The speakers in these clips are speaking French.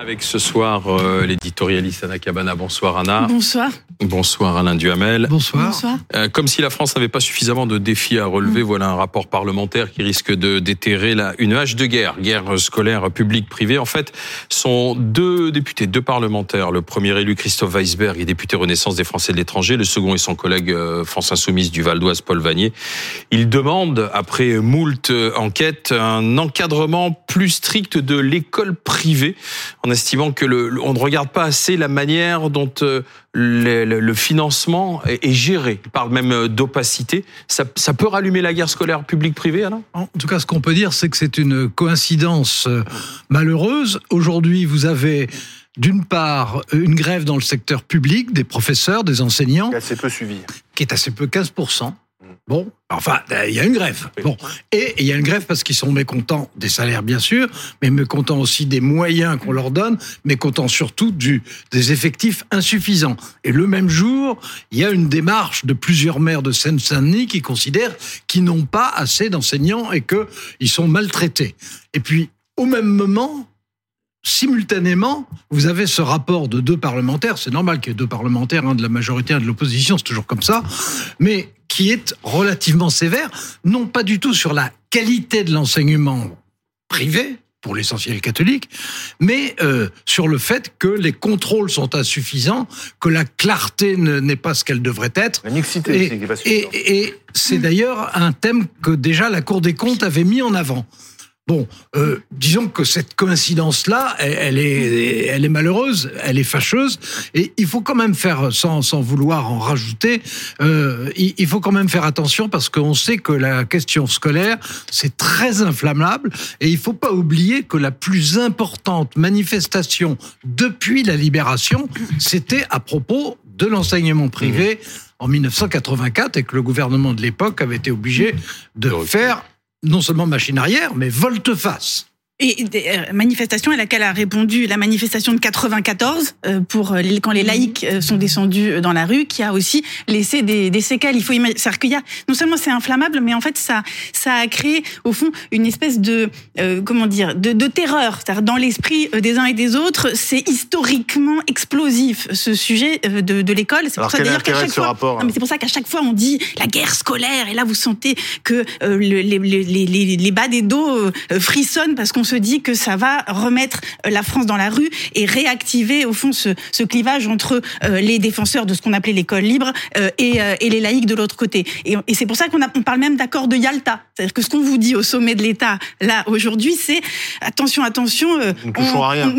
Avec ce soir l'éditorialiste Anna Cabana. Bonsoir Anna. Bonsoir. Bonsoir Alain Duhamel. Bonsoir. Bonsoir. Comme si la France n'avait pas suffisamment de défis à relever, voilà un rapport parlementaire qui risque de déterrer une hache de guerre scolaire publique-privée. En fait, sont deux députés, deux parlementaires. Le premier élu, Christophe Weisberg, est député Renaissance des Français de l'étranger. Le second est son collègue France Insoumise du Val d'Oise, Paul Vannier. Il demande, après moult enquêtes, un encadrement plus strict de l'école privée, en estimant que on ne regarde pas assez la manière dont le financement est géré. Il parle même d'opacité. Ça peut rallumer la guerre scolaire publique-privée, Alain ? En tout cas, ce qu'on peut dire, c'est que c'est une coïncidence malheureuse. Aujourd'hui, vous avez d'une part une grève dans le secteur public, des professeurs, des enseignants. Qui est assez peu suivi. Qui est assez peu, 15%. Bon, enfin, il y a une grève. Bon, et il y a une grève parce qu'ils sont mécontents des salaires, bien sûr, mais mécontents aussi des moyens qu'on leur donne, mécontents surtout des effectifs insuffisants. Et le même jour, il y a une démarche de plusieurs maires de Seine-Saint-Denis qui considèrent qu'ils n'ont pas assez d'enseignants et qu'ils sont maltraités. Et puis, au même moment, simultanément, vous avez ce rapport de deux parlementaires. C'est normal qu'il y ait deux parlementaires, un de la majorité, un de l'opposition, c'est toujours comme ça, mais qui est relativement sévère, non pas du tout sur la qualité de l'enseignement privé, pour l'essentiel catholique, mais sur le fait que les contrôles sont insuffisants, que la clarté n'est pas ce qu'elle devrait être. La mixité aussi qui n'est pas suffisante. Et c'est d'ailleurs un thème que déjà la Cour des comptes avait mis en avant. Bon, disons que cette coïncidence-là, elle est malheureuse, elle est fâcheuse, et il faut quand même faire, sans vouloir en rajouter, il faut quand même faire attention parce qu'on sait que la question scolaire, c'est très inflammable, et il faut pas oublier que la plus importante manifestation depuis la libération, c'était à propos de l'enseignement privé en 1984, et que le gouvernement de l'époque avait été obligé de faire non seulement machine arrière, mais volte-face. Et manifestation à laquelle a répondu la manifestation de 94 quand les laïcs sont descendus dans la rue, qui a aussi laissé des séquelles. Il faut imaginer, c'est-à-dire qu'il y a non seulement c'est inflammable, mais en fait ça a créé au fond une espèce de de terreur, c'est-à-dire dans l'esprit des uns et des autres. C'est historiquement explosif ce sujet de l'école. C'est alors pour ça d'ailleurs qu'à chaque fois, rapport, non, mais c'est pour ça qu'à chaque fois on dit la guerre scolaire, et là vous sentez que les bas des dos frissonnent parce qu'on se dit que ça va remettre la France dans la rue et réactiver au fond ce clivage entre les défenseurs de ce qu'on appelait l'école libre et les laïcs de l'autre côté. Et c'est pour ça qu'on parle même d'accord de Yalta. C'est-à-dire que ce qu'on vous dit au sommet de l'État là aujourd'hui, c'est attention, ne touchons à rien.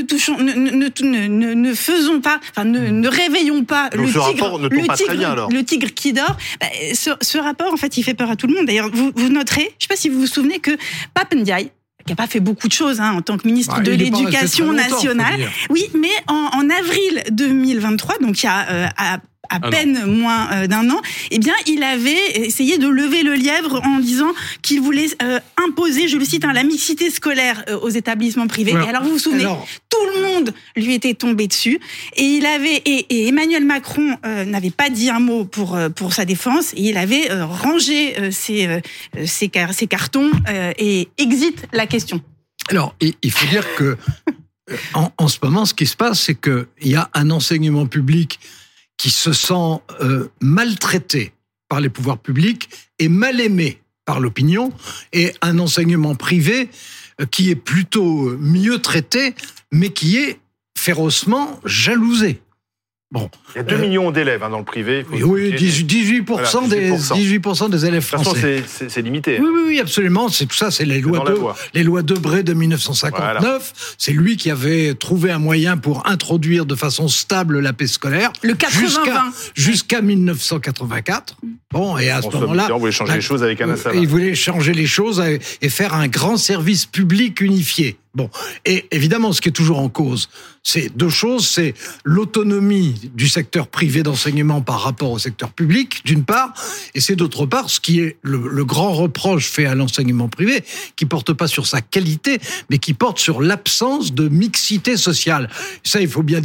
Ne faisons pas, enfin ne réveillons pas donc le tigre qui dort. Ce rapport en fait il fait peur à tout le monde. D'ailleurs vous noterez, je ne sais pas si vous vous souvenez que Pape Ndiaye, qui n'a pas fait beaucoup de choses en tant que ministre de l'Éducation nationale. Oui, mais en avril 2023, donc il y a à peine moins d'un an, eh bien, il avait essayé de lever le lièvre en disant qu'il voulait imposer, je le cite, la mixité scolaire aux établissements privés. Et alors, vous vous souvenez, tout le monde lui était tombé dessus. Et et Emmanuel Macron n'avait pas dit un mot pour sa défense. Et il avait rangé ses cartons et exit la question. Alors, il faut dire que en ce moment, ce qui se passe, c'est qu'il y a un enseignement public qui se sent maltraité par les pouvoirs publics et mal aimé par l'opinion, et un enseignement privé qui est plutôt mieux traité, mais qui est férocement jalousé. Bon, il y a 2 millions d'élèves dans le privé. Oui, 18%, voilà, 18% des élèves français. De toute façon, c'est limité. Oui, absolument. C'est tout ça, c'est les lois Debré de 1959. Voilà. C'est lui qui avait trouvé un moyen pour introduire de façon stable la paix scolaire. Le 80-20. Jusqu'à 1984. Bon, et à ce moment-là, on voulait changer les choses avec Anna Sava. Il voulait changer les choses et faire un grand service public unifié. Bon, et évidemment, ce qui est toujours en cause, c'est deux choses. C'est l'autonomie du secteur privé d'enseignement par rapport au secteur public, d'une part, et c'est d'autre part ce qui est le grand reproche fait à l'enseignement privé, qui porte pas sur sa qualité, mais qui porte sur l'absence de mixité sociale. Ça, il faut bien dire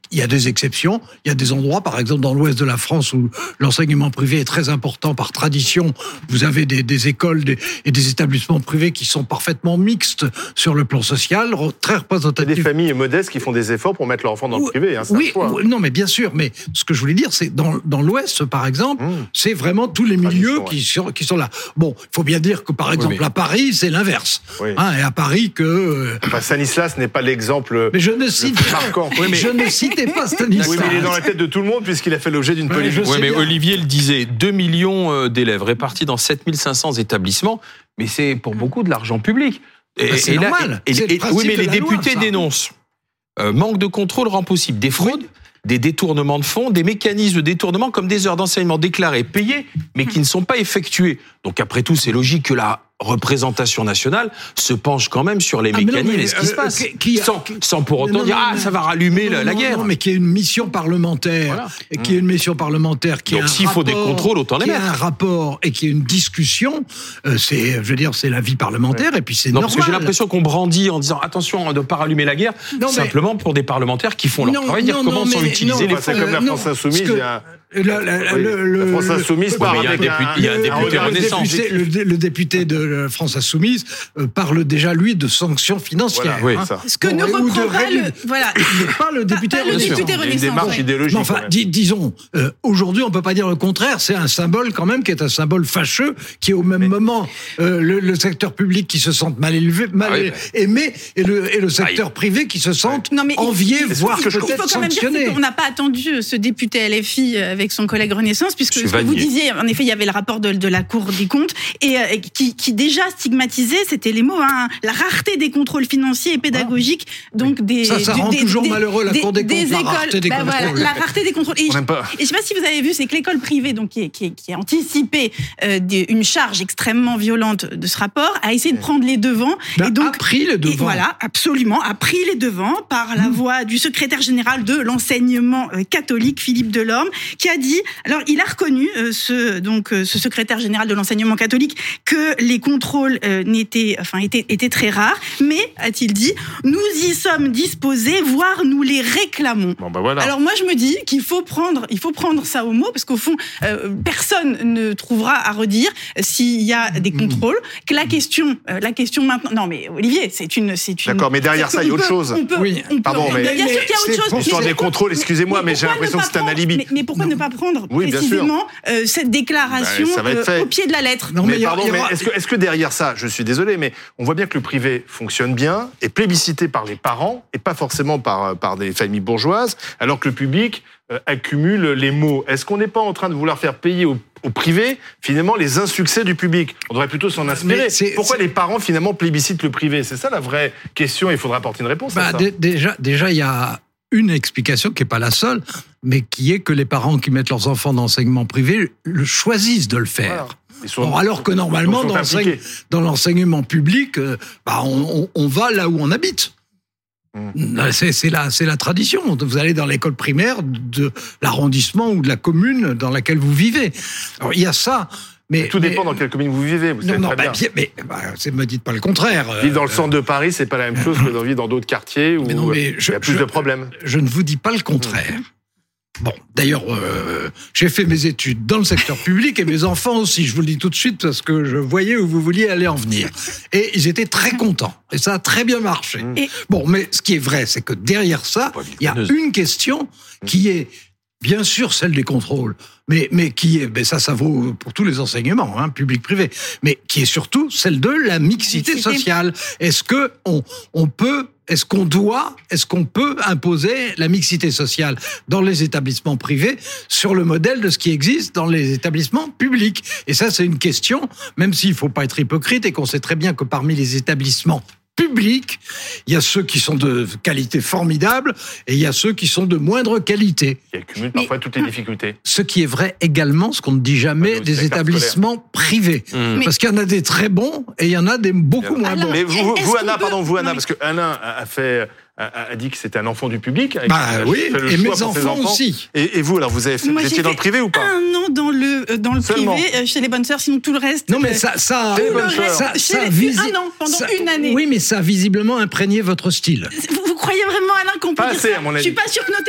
il y a des exceptions, il y a des endroits, par exemple dans l'ouest de la France, où l'enseignement privé est très important par tradition. Vous avez des écoles et des établissements privés qui sont parfaitement mixtes sur le plan social, très représentatifs. Il y a des familles modestes qui font des efforts pour mettre leur enfant dans le privé. Hein, oui, non, mais bien sûr. Mais ce que je voulais dire, c'est dans l'ouest, par exemple, c'est vraiment tous les milieux qui sont là. Bon, il faut bien dire que, par exemple, à Paris, c'est l'inverse. Oui. Et à Paris que... Enfin, Stanislas n'est pas l'exemple marquant. Je ne citais pas Stanislas. Oui, mais il est dans la tête de tout le monde puisqu'il a fait l'objet d'une polémique. Oui, mais Olivier le disait, 2 millions d'élèves répartis dans 7500 établissements, mais c'est pour beaucoup de l'argent public. C'est normal. Oui, mais les députés dénoncent. Manque de contrôle rend possible des fraudes, des détournements de fonds, des mécanismes de détournement comme des heures d'enseignement déclarées, payées, mais qui ne sont pas effectuées. Donc après tout, c'est logique que la représentation nationale se penche quand même sur les mécanismes et ce qui se passe. Sans pour autant dire ça va rallumer la guerre. Non, mais qu'il y ait une mission parlementaire, et qu'il y ait une mission parlementaire qui donc s'il faut des contrôles, autant les mettre. Qu'il y ait un rapport et qu'il y ait une discussion, c'est la vie parlementaire et puis c'est normal. Parce que j'ai l'impression qu'on brandit en disant attention, on ne doit pas rallumer la guerre, simplement pour des parlementaires qui font leur travail, dire comment sont utilisés les fonds. C'est comme la France Insoumise. La France Insoumise parle avec il y a un député Renaissance. Le député de France Insoumise parle déjà, lui, de sanctions financières. Voilà, ça. Ce que ne reprend pas le... Voilà. Il n'est pas le député Renaissance. Une démarche idéologique. Enfin, disons, aujourd'hui, on ne peut pas dire le contraire. C'est un symbole, quand même, qui est un symbole fâcheux, qui est au même moment le secteur public qui se sent mal aimé, et le secteur privé qui se sent envié, voire peut-être sanctionné. Il faut quand même dire qu'on n'a pas attendu ce député LFI avec son collègue Renaissance, puisque ce que vous disiez, en effet, il y avait le rapport de la Cour des comptes, et qui déjà stigmatisait, c'était les mots, la rareté des contrôles financiers et pédagogiques, donc ça rend toujours malheureux la Cour des comptes, la rareté des contrôles. Voilà, la rareté des contrôles. Et je ne sais pas si vous avez vu, c'est que l'école privée, donc qui a anticipé une charge extrêmement violente de ce rapport, a essayé de prendre les devants. Et donc, a pris les devants. Et voilà, absolument, a pris les devants par la voix du secrétaire général de l'enseignement catholique, Philippe Delorme, qui a dit, alors il a reconnu, ce secrétaire général de l'enseignement catholique, que les contrôles étaient très rares, mais, a-t-il dit, nous y sommes disposés, voire nous les réclamons. Bon, voilà. Alors moi je me dis qu'il faut prendre ça au mot, parce qu'au fond, personne ne trouvera à redire s'il y a des contrôles, que la question maintenant, non mais Olivier, c'est une... D'accord, mais derrière ça, il y a autre chose. Pardon, mais bien sûr qu'il y a autre chose. L'histoire des contrôles, excusez-moi, mais j'ai l'impression que c'est un alibi. Mais pourquoi ne pas prendre précisément cette déclaration au pied de la lettre? Mais est-ce que derrière ça, je suis désolé, mais on voit bien que le privé fonctionne bien, est plébiscité par les parents, et pas forcément par des familles bourgeoises, alors que le public accumule les maux. Est-ce qu'on n'est pas en train de vouloir faire payer au privé, finalement, les insuccès du public? On devrait plutôt s'en inspirer. Pourquoi les parents, finalement, plébiscitent le privé? C'est ça la vraie question, il faudra apporter une réponse à ça. Déjà, il y a une explication qui n'est pas la seule, mais qui est que les parents qui mettent leurs enfants dans l'enseignement privé choisissent de le faire. Voilà. Alors que normalement, dans l'enseignement public, on va là où on habite. C'est la tradition. Vous allez dans l'école primaire de l'arrondissement ou de la commune dans laquelle vous vivez. Alors, il y a ça. Mais tout dépend dans quelle commune vous vivez. Vous savez très bien. Me dites pas le contraire. Vivre dans le centre de Paris, c'est pas la même chose que de vivre dans d'autres quartiers où il y a plus de problèmes. Je ne vous dis pas le contraire. Bon, d'ailleurs, j'ai fait mes études dans le secteur public et mes enfants aussi, je vous le dis tout de suite parce que je voyais où vous vouliez aller en venir. Et ils étaient très contents. Et ça a très bien marché. Bon, mais ce qui est vrai, c'est que derrière ça, il y a une question qui est bien sûr celle des contrôles, mais qui est, ça vaut pour tous les enseignements, public-privé, mais qui est surtout celle de la mixité sociale. Est-ce qu'on peut imposer la mixité sociale dans les établissements privés sur le modèle de ce qui existe dans les établissements publics? Et ça, c'est une question, même s'il ne faut pas être hypocrite et qu'on sait très bien que parmi les établissements publics, il y a ceux qui sont de qualité formidable et il y a ceux qui sont de moindre qualité. Qui accumulent parfois toutes les difficultés. Ce qui est vrai également, ce qu'on ne dit jamais des établissements privés. Parce qu'il y en a des très bons et il y en a des beaucoup moins bons. Mais vous Anna, parce que Alain a dit que c'était un enfant du public. Oui, et mes enfants aussi. Et vous, alors, vous étiez dans le privé ou pas? Un an dans le privé, chez les bonnes sœurs, sinon tout le reste. Non, mais ça un an, pendant une année. Oui, mais ça a visiblement imprégné votre style. Vous croyez vraiment, Alain, qu'on peut dire ça? À mon avis. Je suis pas sûre que nos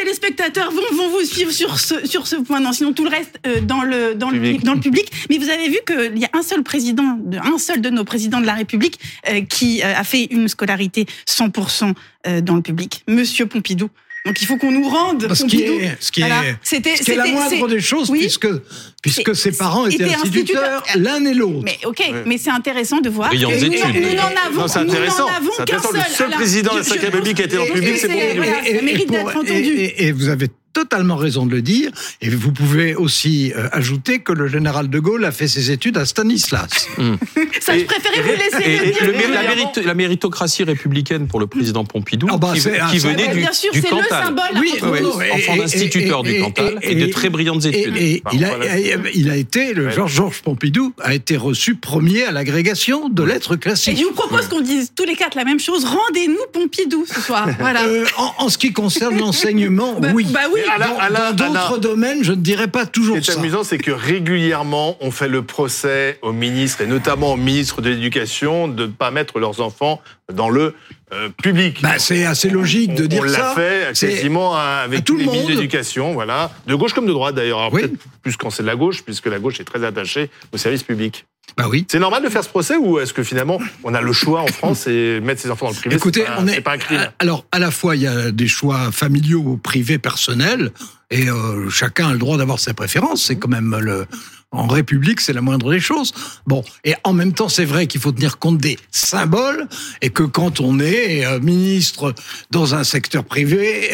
téléspectateurs vont vous suivre sur ce point. Non, sinon tout le reste dans le public. Mais vous avez vu qu'il y a un seul de nos présidents de la République qui a fait une scolarité 100% dans le public, Monsieur Pompidou. Donc il faut qu'on nous rende Pompidou. Ce qui est la moindre des choses, oui, puisque ses parents étaient instituteurs l'un et l'autre. Mais mais c'est intéressant de voir. Brillantes études. Nous n'en avons qu'un seul. Le seul président de la 5e République qui a été dans le public, c'est Pompidou. Ça mérite d'être entendu. Et vous avez totalement raison de le dire. Et vous pouvez aussi ajouter que le général de Gaulle a fait ses études à Stanislas. Ça, je préférais vous laisser le dire. La méritocratie républicaine pour le président Pompidou, qui venait du Cantal. Oui, enfant d'instituteur du Cantal et de très brillantes études. Et il a été, Georges Pompidou a été reçu premier à l'agrégation de lettres classiques. Et je vous propose qu'on dise tous les quatre la même chose. Rendez-nous Pompidou ce soir. Voilà. En ce qui concerne l'enseignement, oui. Bah oui. Dans d'autres domaines, je ne dirais pas toujours ça. Ce qui est amusant, c'est que régulièrement, on fait le procès aux ministres, et notamment aux ministres de l'Éducation, de ne pas mettre leurs enfants dans le public. C'est assez logique de dire ça. On l'a fait quasiment avec tous les ministres de l'Éducation, voilà. De gauche comme de droite, d'ailleurs. Alors, peut-être plus quand c'est de la gauche, puisque la gauche est très attachée au service public. Oui. C'est normal de faire ce procès ou est-ce que finalement on a le choix en France et mettre ses enfants dans le privé? Écoutez, c'est pas un crime. Alors à la fois il y a des choix familiaux, privés, personnels, et chacun a le droit d'avoir ses préférences. C'est quand même en République, c'est la moindre des choses. Bon, et en même temps, c'est vrai qu'il faut tenir compte des symboles et que quand on est ministre dans un secteur privé,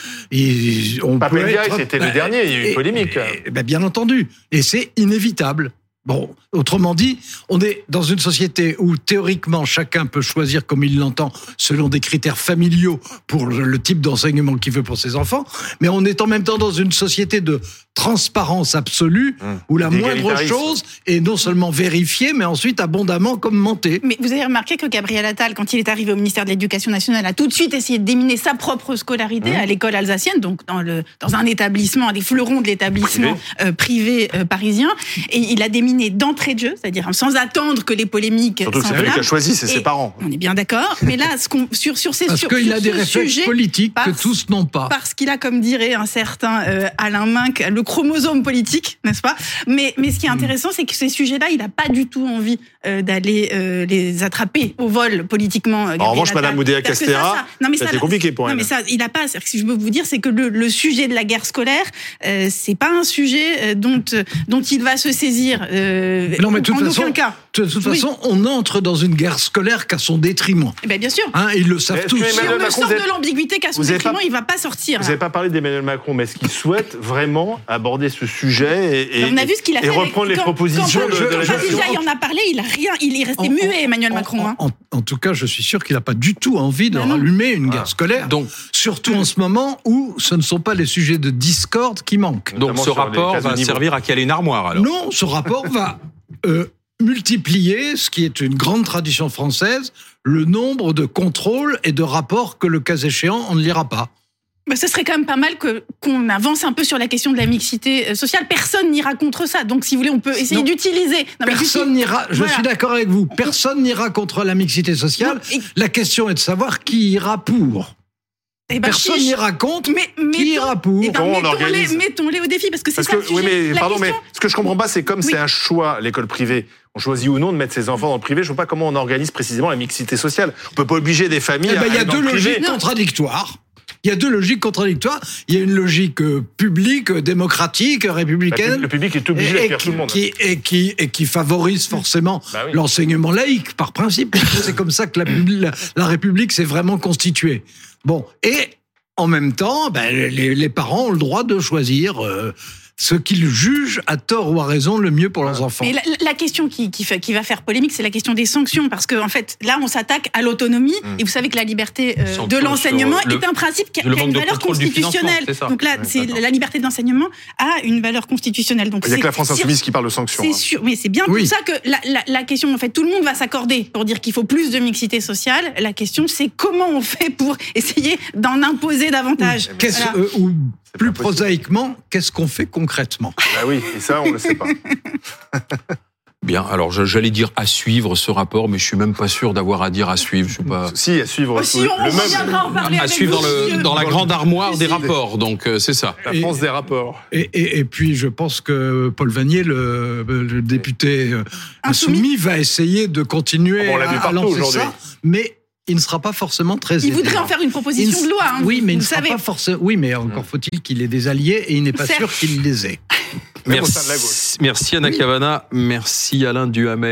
on peut être... C'était le dernier, il y a eu une polémique. Bien entendu, et c'est inévitable. Bon, autrement dit, on est dans une société où théoriquement chacun peut choisir comme il l'entend selon des critères familiaux pour le type d'enseignement qu'il veut pour ses enfants, mais on est en même temps dans une société de transparence absolue où la moindre chose est non seulement vérifiée, mais ensuite abondamment commentée. Mais vous avez remarqué que Gabriel Attal, quand il est arrivé au ministère de l'Éducation nationale, a tout de suite essayé de déminer sa propre scolarité à l'école alsacienne, donc dans un établissement, un des fleurons de l'établissement privé parisien, et il a déminé d'entrée de jeu, c'est-à-dire sans attendre que les polémiques s'enflamment. Surtout que c'est lui qui a choisi, c'est ses parents. On est bien d'accord, mais là, parce qu'il a des réflexes politiques que tous n'ont pas. Parce qu'il a, comme dirait un certain Alain Minck, le chromosome politique, n'est-ce pas ? Mais ce qui est intéressant, c'est que ces sujets-là, il n'a pas du tout envie d'aller les attraper au vol politiquement. En revanche, Madame Oudéa-Castéra, c'était compliqué pour elle. Non, mais ça, il n'a pas. Ce que je veux vous dire, c'est que le sujet de la guerre scolaire, c'est pas un sujet dont il va se saisir. Non, mais de toute façon, on entre dans une guerre scolaire qu'à son détriment. Bien sûr. Ils le savent tous. Si on ne sort de l'ambiguïté qu'à son détriment, il ne va pas sortir. Vous n'avez pas parlé d'Emmanuel Macron, mais est-ce qu'il souhaite vraiment aborder ce sujet et on a vu ce qu'il a fait reprendre les propositions de la gestion? Il en a parlé, il est resté muet, Emmanuel Macron. En tout cas, je suis sûr qu'il n'a pas du tout envie de rallumer une guerre scolaire. Donc, surtout en ce moment où ce ne sont pas les sujets de discorde qui manquent. Donc ce rapport va servir à caler une armoire, alors? Non, ce rapport va multiplier, ce qui est une grande tradition française, le nombre de contrôles et de rapports que, le cas échéant, on ne lira pas. Ce serait quand même pas mal qu'on avance un peu sur la question de la mixité sociale. Personne n'ira contre ça. Donc, si vous voulez, on peut essayer d'utiliser... Personne n'ira... Je suis d'accord avec vous. Personne n'ira contre la mixité sociale. La question est de savoir qui ira pour. Personne n'ira contre, qui ira pour. Mettons-les au défi, parce que c'est ça le sujet. Oui, mais pardon, mais ce que je comprends pas, c'est comme c'est un choix, l'école privée, on choisit ou non de mettre ses enfants dans le privé, je vois pas comment on organise précisément la mixité sociale. On peut pas obliger des familles à aller dans le privé. Il y a deux logiques contradictoires. Il y a deux logiques contradictoires. Il y a une logique publique, démocratique, républicaine. Le public est obligé d'accueillir tout le monde. Et qui favorise forcément l'enseignement laïque, par principe. C'est comme ça que la République s'est vraiment constituée. Bon, et en même temps, les parents ont le droit de choisir ce qu'ils jugent, à tort ou à raison, le mieux pour leurs enfants. Mais la question qui va faire polémique, c'est la question des sanctions, parce qu'en fait, là, on s'attaque à l'autonomie, et vous savez que la liberté de l'enseignement est un principe qui a une valeur constitutionnelle. Donc là, la liberté d'enseignement a une valeur constitutionnelle. Donc il n'y a que la France Insoumise qui parle de sanctions. C'est sûr, mais c'est bien pour ça que la question, en fait, tout le monde va s'accorder pour dire qu'il faut plus de mixité sociale. La question, c'est comment on fait pour essayer d'en imposer davantage. Plus prosaïquement, qu'est-ce qu'on fait concrètement ? Oui, et ça, on ne le sait pas. Bien, alors j'allais dire à suivre ce rapport, mais je suis même pas sûr d'avoir à dire à suivre. Je suis pas. Si, à suivre. Si on reviendra en parler à avec suivre vous, dans la grande armoire des rapports, donc c'est ça. La France des rapports. Et puis je pense que Paul Vannier, le député insoumis, va essayer de continuer à lancer ça, mais il ne sera pas forcément très aidé. Il voudrait en faire une proposition de loi. Hein, oui, mais il ne sera pas forcément. Oui, mais encore faut-il qu'il ait des alliés et il n'est pas sûr qu'il les ait. Merci Anna Cavana, merci Alain Duhamel.